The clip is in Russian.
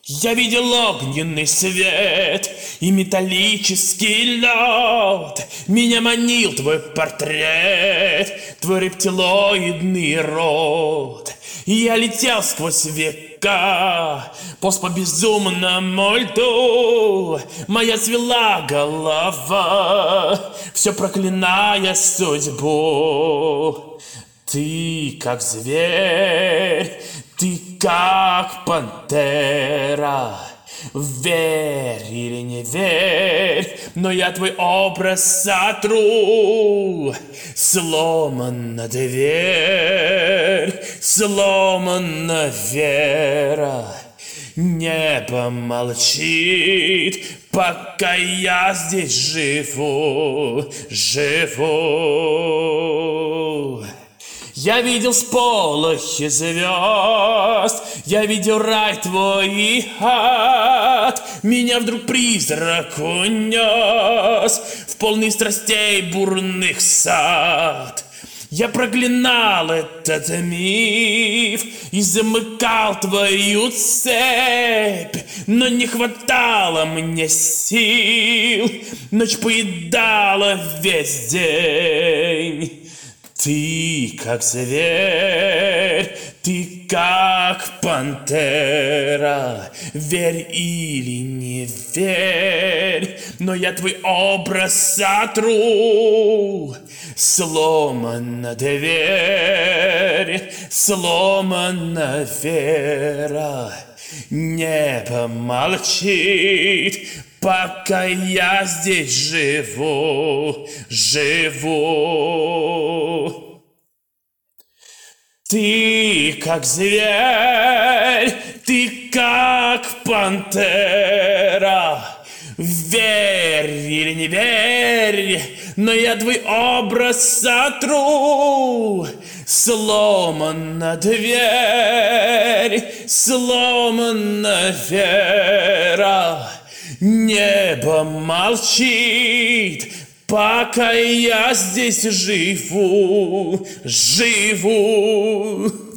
Я видел огненный свет и металлический лед. Меня манил твой портрет, твой рептилоидный рот. И я летел сквозь века, полз по безумному льду. Моя свела голова, все проклиная судьбу. Ты как зверь, ты как пантера. Верь или не верь, но я твой образ сотру. Сломана дверь, сломана вера. Небо молчит, пока я здесь живу. Я видел сполохи звезд, я видел рай твой и ад. Меня вдруг призрак унес в полный страстей бурных сад. Я проклинал этот миф и замыкал твою цепь, но не хватало мне сил, ночь поедала весь день. Ты как зверь, ты как пантера. Верь или не верь, но я твой образ сотру. Сломана дверь, сломана вера. Небо молчит, пока я здесь живу. Ты как зверь, ты как пантера. Верь или не верь, но я твой образ сотру. Сломана дверь, сломана вера. Небо молчит, пока я здесь живу.